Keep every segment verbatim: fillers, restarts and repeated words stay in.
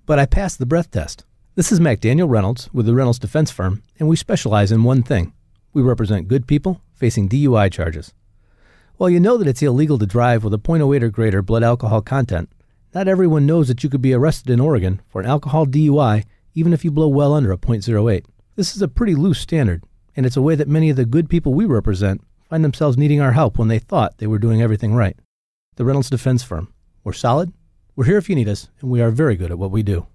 but I passed the breath test. This is McDaniel Reynolds with the Reynolds Defense Firm, and we specialize in one thing. We represent good people facing D U I charges. While you know that it's illegal to drive with a point oh eight or greater blood alcohol content, not everyone knows that you could be arrested in Oregon for an alcohol D U I even if you blow well under a point oh eight. This is a pretty loose standard, and it's a way that many of the good people we represent find themselves needing our help when they thought they were doing everything right. The Reynolds Defense Firm. We're solid, we're here if you need us, and we are very good at what we do.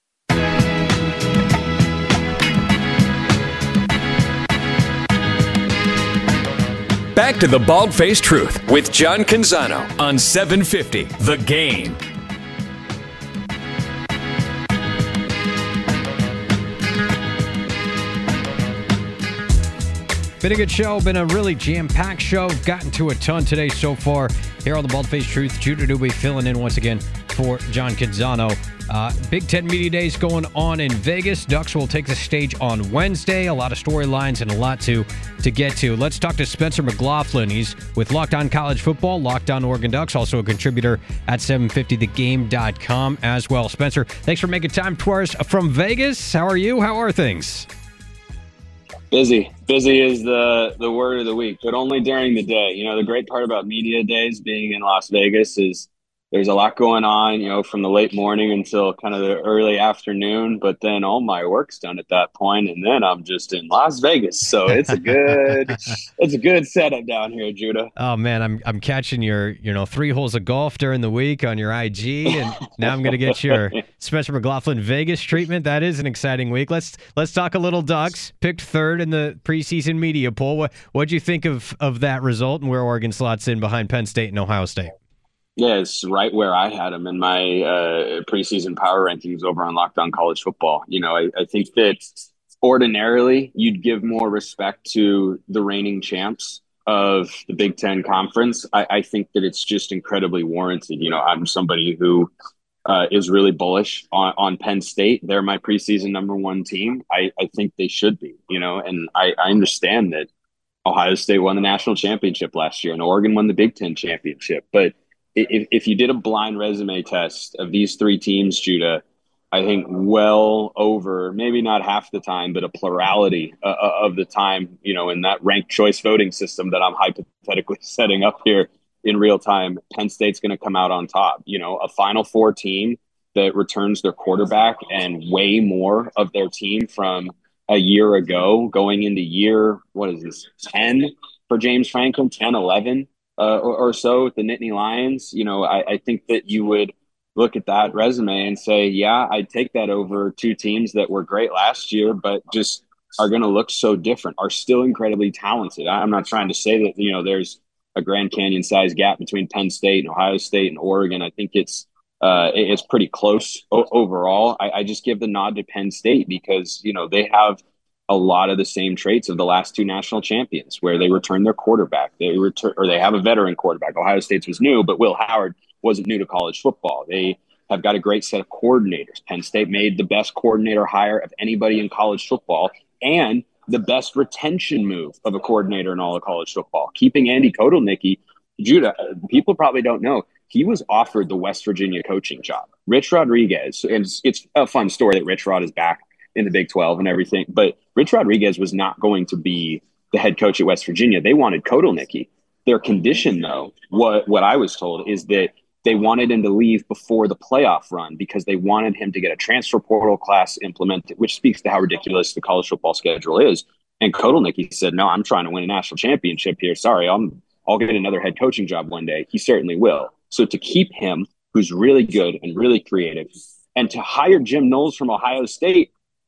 Back to the Bald-Faced Truth with John Canzano on seven fifty The Game. Been a good show, been a really jam-packed show. Gotten to a ton today so far. Here on the Bald-Faced Truth, Judah Dubé filling in once again for John Canzano. Uh, Big Ten Media Days going on in Vegas. Ducks will take the stage on Wednesday. A lot of storylines and a lot to, to get to. Let's talk to Spencer McLaughlin. He's with Locked On College Football, Locked On Oregon Ducks, also a contributor at seven fifty the game dot com as well. Spencer, thanks for making time for us from Vegas. How are you? How are things? Busy. Busy is the, the word of the week, but only during the day. You know, the great part about media days being in Las Vegas is there's a lot going on, you know, from the late morning until kind of the early afternoon, but then all my work's done at that point, and then I'm just in Las Vegas. So it's a good it's a good setup down here, Judah. Oh man, I'm I'm catching your, you know, three holes of golf during the week on your I G, and now I'm gonna get your Spencer McLaughlin Vegas treatment. That is an exciting week. Let's let's talk a little Ducks. Picked third in the preseason media poll. What what'd you think of of that result and where Oregon slots in behind Penn State and Ohio State? Yeah, it's right where I had them in my uh, preseason power rankings over on Locked On College Football. You know, I, I think that ordinarily you'd give more respect to the reigning champs of the Big Ten Conference. I, I think that it's just incredibly warranted. You know, I'm somebody who uh, is really bullish on, on Penn State. They're my preseason number one team. I, I think they should be, you know, and I, I understand that Ohio State won the national championship last year and Oregon won the Big Ten championship. But If, if you did a blind resume test of these three teams, Judah, I think well over, maybe not half the time, but a plurality uh, of the time, you know, in that ranked choice voting system that I'm hypothetically setting up here in real time, Penn State's going to come out on top. You know, a Final Four team that returns their quarterback and way more of their team from a year ago going into year, what is this, ten for James Franklin, ten, eleven. Uh, or, or so with the Nittany Lions. You know, I, I think that you would look at that resume and say, yeah, I'd take that over two teams that were great last year, but just are going to look so different, are still incredibly talented. I'm not trying to say that, you know, there's a Grand Canyon size gap between Penn State and Ohio State and Oregon. I think it's uh, it's pretty close o- overall. I, I just give the nod to Penn State because, you know, they have a lot of the same traits of the last two national champions, where they return their quarterback. They return, or they have a veteran quarterback. Ohio State's was new, but Will Howard wasn't new to college football. They have got a great set of coordinators. Penn State made the best coordinator hire of anybody in college football and the best retention move of a coordinator in all of college football. Keeping Andy Kotelnicki, Judah, people probably don't know, he was offered the West Virginia coaching job. Rich Rodriguez, and it's, it's a fun story that Rich Rod is back in the Big twelve and everything. But Rich Rodriguez was not going to be the head coach at West Virginia. They wanted Kotelnicki. Their condition, though, what, what I was told is that they wanted him to leave before the playoff run because they wanted him to get a transfer portal class implemented, which speaks to how ridiculous the college football schedule is. And Kotelnicki said, no, I'm trying to win a national championship here. Sorry, I'm, I'll get another head coaching job one day. He certainly will. So to keep him, who's really good and really creative, and to hire Jim Knowles from Ohio State,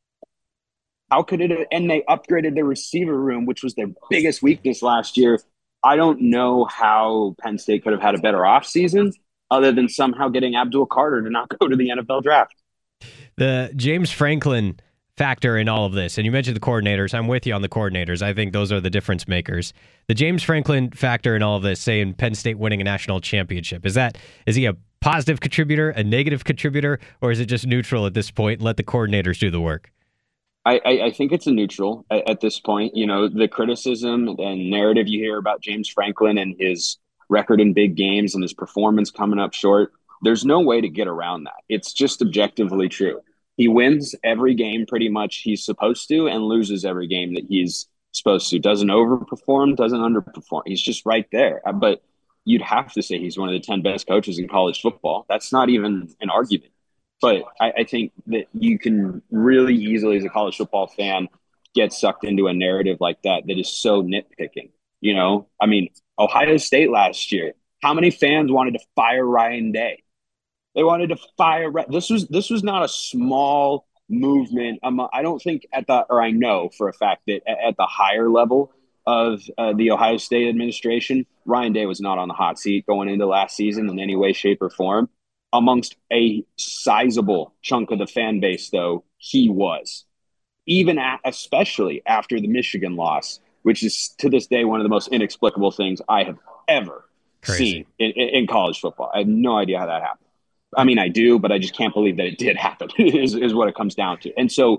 how could it? And they upgraded their receiver room, which was their biggest weakness last year. I don't know how Penn State could have had a better offseason other than somehow getting Abdul Carter to not go to the N F L draft. The James Franklin factor in all of this, and you mentioned the coordinators. I'm with you on the coordinators. I think those are the difference makers. The James Franklin factor in all of this, say in Penn State winning a national championship, is that is he a positive contributor, a negative contributor, or is it just neutral at this point? Let the coordinators do the work. I, I think it's a neutral at, at this point. You know, the criticism and narrative you hear about James Franklin and his record in big games and his performance coming up short, There's no way to get around that. It's just objectively true. He wins every game pretty much he's supposed to and loses every game that he's supposed to. Doesn't overperform, doesn't underperform. He's just right there. But you'd have to say he's one of the ten best coaches in college football. That's not even an argument. But I, I think that you can really easily, as a college football fan, get sucked into a narrative like that that is so nitpicking. You know, I mean, Ohio State last year, how many fans wanted to fire Ryan Day? They wanted to fire. This was this was not a small movement. Um, I don't think at the, or I know for a fact that at the higher level of uh, the Ohio State administration, Ryan Day was not on the hot seat going into last season in any way, shape, or form. Amongst a sizable chunk of the fan base, though, he was. Even at, especially after the Michigan loss, which is to this day one of the most inexplicable things I have ever Crazy. seen in, in college football. I have no idea how that happened. I mean, I do, but I just can't believe that it did happen is, is what it comes down to. And so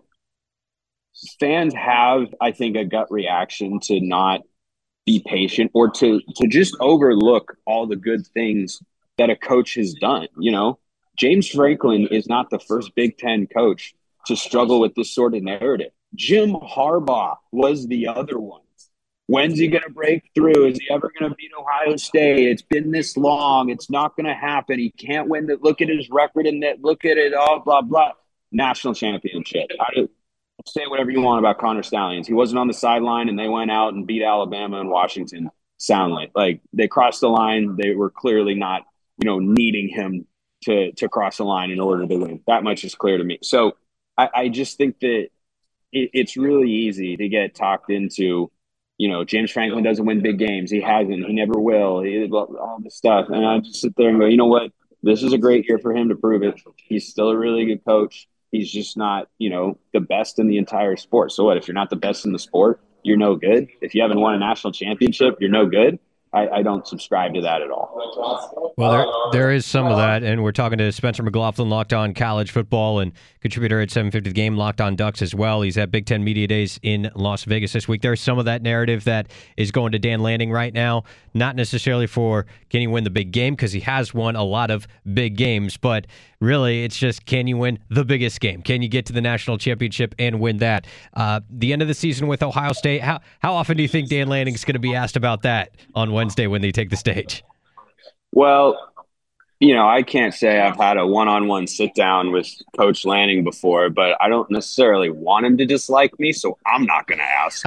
fans have, I think, a gut reaction to not be patient or to to just overlook all the good things that a coach has done. You know, James Franklin is not the first Big Ten coach to struggle with this sort of narrative. Jim Harbaugh was the other one. When's he going to break through? Is he ever going to beat Ohio State? It's been this long. It's not going to happen. He can't win. The, look at his record and that. Look at it all, blah, blah. National championship. I, say whatever you want about Connor Stallions. He wasn't on the sideline, and they went out and beat Alabama and Washington soundly. Like, they crossed the line. They were clearly not, you know, needing him to to cross the line in order to win. That much is clear to me. So I, I just think that it, it's really easy to get talked into, you know, James Franklin doesn't win big games. He hasn't. He never will. He, all this stuff. And I just sit there and go, you know what? This is a great year for him to prove it. He's still a really good coach. He's just not, you know, the best in the entire sport. So what? If you're not the best in the sport, you're no good. If you haven't won a national championship, you're no good. I, I don't subscribe to that at all. Well, there there is some of that, and we're talking to Spencer McLaughlin, Locked On College Football, and contributor at seven fifty The Game, Locked On Ducks as well. He's at Big Ten Media Days in Las Vegas this week. There's some of that narrative that is going to Dan Lanning right now, not necessarily for can he win the big game, because he has won a lot of big games, but really it's just, can you win the biggest game? Can you get to the national championship and win that? Uh, the end of the season with Ohio State, how, how often do you think Dan Lanning's going to be asked about that on Wednesday when they take the stage? Well, you know, I can't say I've had a one-on-one sit-down with Coach Lanning before, but I don't necessarily want him to dislike me, so I'm not going to ask.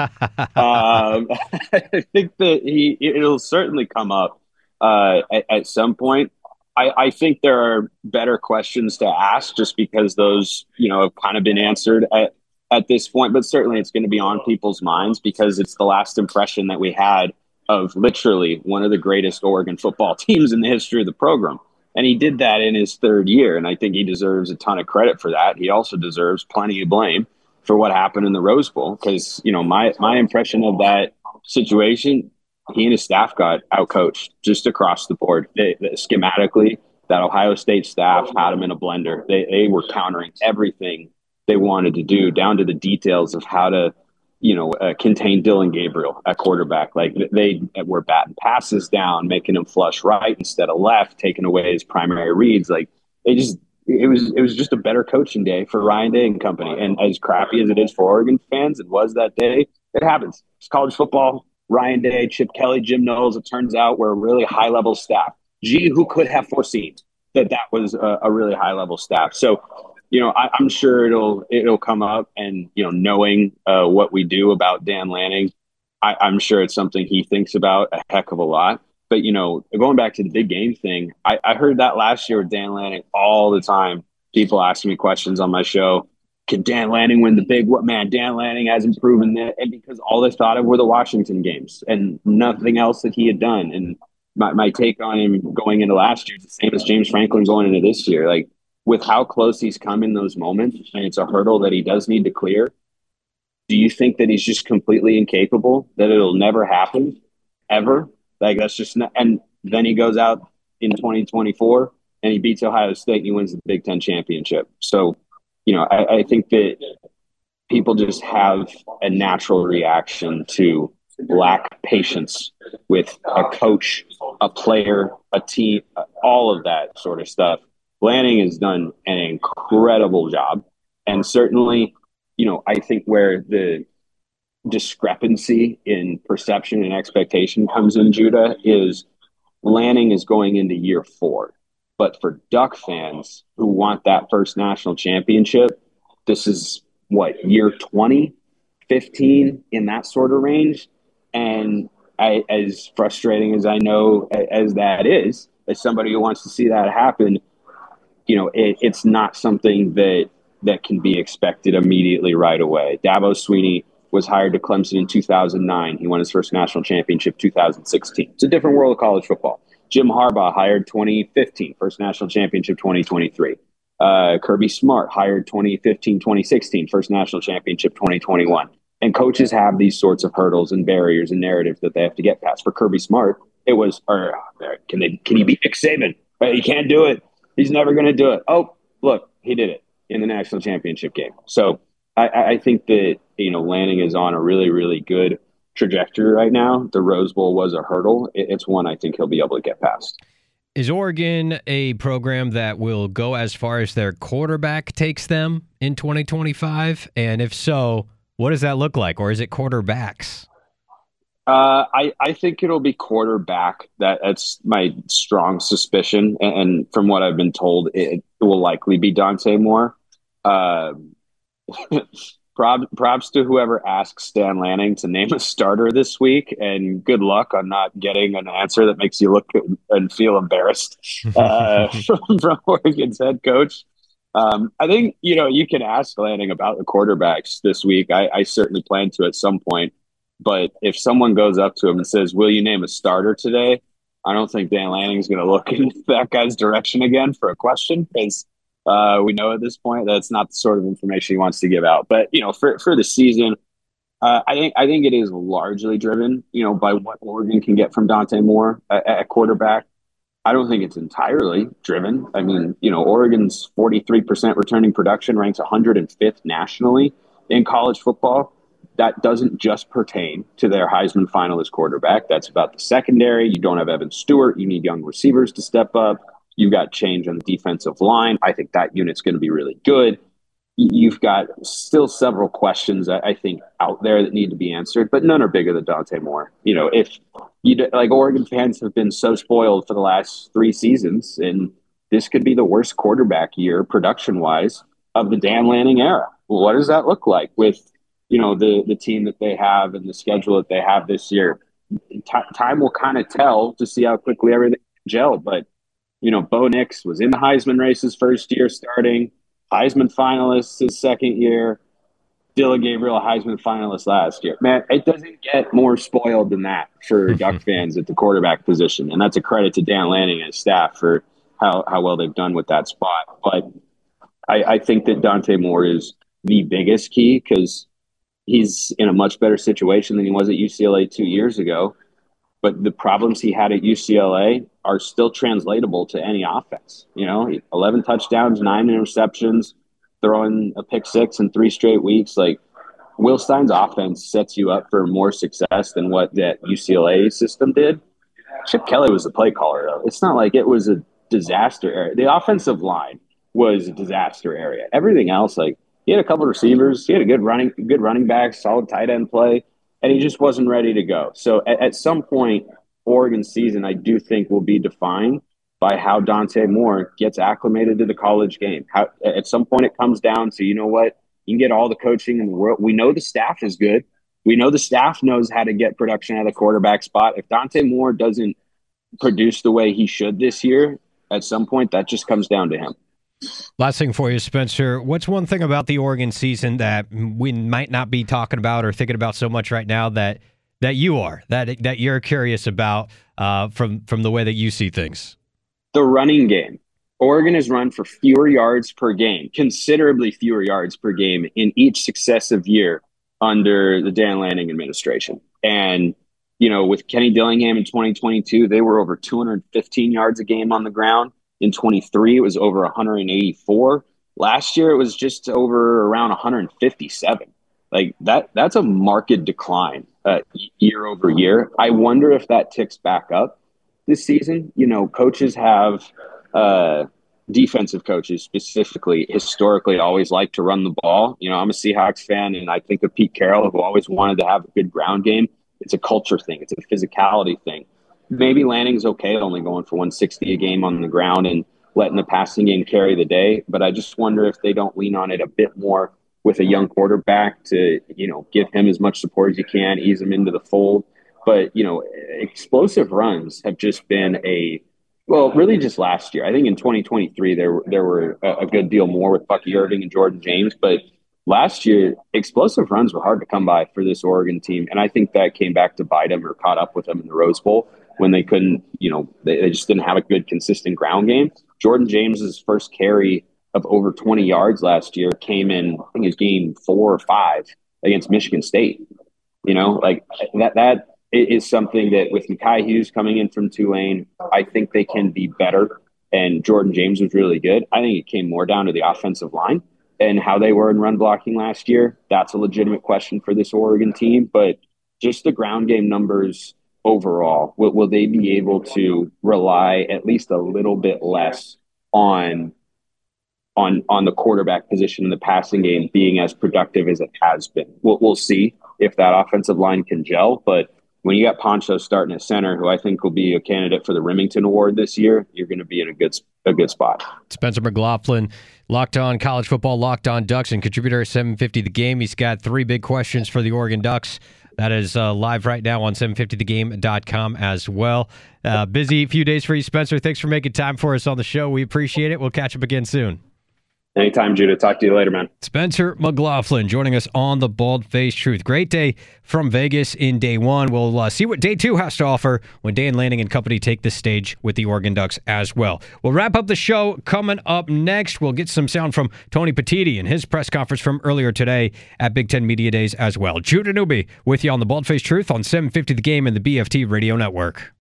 um, I think that he it'll certainly come up uh, at, at some point. I, I think there are better questions to ask just because those, you know, have kind of been answered at, at this point, but certainly it's going to be on people's minds because it's the last impression that we had of literally one of the greatest Oregon football teams in the history of the program. And he did that in his third year, and I think he deserves a ton of credit for that. He also deserves plenty of blame for what happened in the Rose Bowl because, you know, my my impression of that situation, he and his staff got outcoached just across the board. They, they, schematically, that Ohio State staff had them in a blender. They, they were countering everything they wanted to do down to the details of how to, you know, uh, contain Dylan Gabriel at quarterback. Like they were batting passes down, making him flush right instead of left, taking away his primary reads. Like they just, it was, it was just a better coaching day for Ryan Day and company. And as crappy as it is for Oregon fans, it was that day. It happens. It's college football. Ryan Day, Chip Kelly, Jim Knowles. It turns out we're a really high level staff. Gee, who could have foreseen that that was a, a really high level staff? So, you know, I, I'm sure it'll it'll come up, and you know, knowing uh, what we do about Dan Lanning, I, I'm sure it's something he thinks about a heck of a lot. But you know, going back to the big game thing, I, I heard that last year with Dan Lanning all the time. People asking me questions on my show: can Dan Lanning win the big? What man? Dan Lanning hasn't proven that, and because all they thought of were the Washington games and nothing else that he had done. And my my take on him going into last year is the same as James Franklin going into this year, like. With how close he's come in those moments, and it's a hurdle that he does need to clear, do you think that he's just completely incapable, that it'll never happen, ever? Like, that's just not – and then he goes out in twenty twenty-four, and he beats Ohio State, and he wins the Big Ten championship. So, you know, I, I think that people just have a natural reaction to lack patience with a coach, a player, a team, all of that sort of stuff. Lanning has done an incredible job. And certainly, you know, I think where the discrepancy in perception and expectation comes in, Judah, is Lanning is going into year four. But for Duck fans who want that first national championship, this is what, year twenty, fifteen, in that sort of range. And I, as frustrating as I know as that is, as somebody who wants to see that happen, you know, it, it's not something that that can be expected immediately right away. Dabo Swinney was hired to Clemson in two thousand nine. He won his first national championship two thousand sixteen. It's a different world of college football. Jim Harbaugh hired twenty fifteen, first national championship twenty twenty-three. Uh, Kirby Smart hired twenty fifteen, twenty sixteen, first national championship twenty twenty-one. And coaches have these sorts of hurdles and barriers and narratives that they have to get past. For Kirby Smart, it was, or, can they? Can he beat Nick Saban? Right, he can't do it. He's never going to do it. Oh, look, he did it in the national championship game. So I, I think that, you know, Lanning is on a really, really good trajectory right now. The Rose Bowl was a hurdle. It's one I think he'll be able to get past. Is Oregon a program that will go as far as their quarterback takes them in twenty twenty-five? And if so, what does that look like? Or is it quarterbacks? Uh, I, I think it'll be quarterback. That, that's my strong suspicion. And, and from what I've been told, it, it will likely be Dante Moore. Uh, Props, props to whoever asks Stan Lanning to name a starter this week, and good luck on not getting an answer that makes you look and feel embarrassed uh, from, from Oregon's head coach. Um, I think, you know, you can ask Lanning about the quarterbacks this week. I, I certainly plan to at some point. But if someone goes up to him and says, will you name a starter today? I don't think Dan Lanning's going to look in that guy's direction again for a question, because Uh, we know at this point that's not the sort of information he wants to give out. But, you know, for, for the season, uh, I think I think it is largely driven, you know, by what Oregon can get from Dante Moore at, at quarterback. I don't think it's entirely driven. I mean, you know, Oregon's forty-three percent returning production ranks one hundred fifth nationally in college football. That doesn't just pertain to their Heisman finalist quarterback. That's about the secondary. You don't have Evan Stewart. You need young receivers to step up. You've got change on the defensive line. I think that unit's going to be really good. You've got still several questions, I think, out there that need to be answered, but none are bigger than Dante Moore. You know, if you like, Oregon fans have been so spoiled for the last three seasons, and this could be the worst quarterback year production-wise of the Dan Lanning era. What does that look like with, you know, the the team that they have and the schedule that they have this year? T- time will kind of tell to see how quickly everything gelled, but you know, Bo Nix was in the Heisman race his first year starting, Heisman finalist his second year, Dylan Gabriel, a Heisman finalist last year. Man, it doesn't get more spoiled than that for Duck fans at the quarterback position. And that's a credit to Dan Lanning and his staff for how, how well they've done with that spot. But I, I think that Dante Moore is the biggest key, because he's in a much better situation than he was at U C L A two years ago. But the problems he had at U C L A are still translatable to any offense. You know, eleven touchdowns, nine interceptions, throwing a pick six in three straight weeks. Like, Will Stein's offense sets you up for more success than what that U C L A system did. Chip Kelly was the play caller, though. It's not like it was a disaster area. The offensive line was a disaster area. Everything else, like, he had a couple of receivers, he had a good running, good running back, solid tight end play, and he just wasn't ready to go. So at, at some point, Oregon's season, I do think, will be defined by how Dante Moore gets acclimated to the college game. How, at some point, it comes down to, you know what, you can get all the coaching in the world. We know the staff is good. We know the staff knows how to get production out of the quarterback spot. If Dante Moore doesn't produce the way he should this year, at some point, that just comes down to him. Last thing for you, Spencer. What's one thing about the Oregon season that we might not be talking about or thinking about so much right now that that you are, that that you're curious about uh, from, from the way that you see things? The running game. Oregon has run for fewer yards per game, considerably fewer yards per game in each successive year under the Dan Lanning administration. And, you know, with Kenny Dillingham in twenty twenty-two, they were over two hundred fifteen yards a game on the ground. In twenty-three, it was over one hundred eighty-four. Last year, it was just over around one hundred fifty-seven. Like that, that's a marked decline uh, year over year. I wonder if that ticks back up this season. You know, coaches have uh, defensive coaches specifically historically always like to run the ball. You know, I'm a Seahawks fan, and I think of Pete Carroll, who always wanted to have a good ground game. It's a culture thing. It's a physicality thing. Maybe Lanning's okay only going for one sixty a game on the ground and letting the passing game carry the day. But I just wonder if they don't lean on it a bit more with a young quarterback to, you know, give him as much support as you can, ease him into the fold. But, you know, explosive runs have just been a, well, really just last year. I think in twenty twenty-three, there were, there were a, a good deal more with Bucky Irving and Jordan James. But last year, explosive runs were hard to come by for this Oregon team. And I think that came back to bite them or caught up with them in the Rose Bowl when they couldn't, you know, they, they just didn't have a good, consistent ground game. Jordan James's first carry of over twenty yards last year came in, I think it was game four or five against Michigan State. You know, like that, that is something that with Mekhi Hughes coming in from Tulane, I think they can be better. And Jordan James was really good. I think it came more down to the offensive line and how they were in run blocking last year. That's a legitimate question for this Oregon team, but just the ground game numbers overall, will, will they be able to rely at least a little bit less on on on the quarterback position in the passing game being as productive as it has been? We'll, we'll see if that offensive line can gel. But when you got Poncho starting at center, who I think will be a candidate for the Remington Award this year, you're going to be in a good a good spot. Spencer McLaughlin, Locked On College Football, Locked On Ducks, and contributor at seven fifty The Game. He's got three big questions for the Oregon Ducks. That is uh, live right now on seven fifty the game dot com as well. Uh, busy few days for you, Spencer. Thanks for making time for us on the show. We appreciate it. We'll catch up again soon. Anytime, Judah. Talk to you later, man. Spencer McLaughlin joining us on the Bald Faced Truth. Great day from Vegas in day one. We'll uh, see what day two has to offer when Dan Lanning and company take the stage with the Oregon Ducks as well. We'll wrap up the show coming up next. We'll get some sound from Tony Petitti and his press conference from earlier today at Big Ten Media Days as well. Judah Newby with you on the Bald Faced Truth on seven fifty The Game and the B F T Radio Network.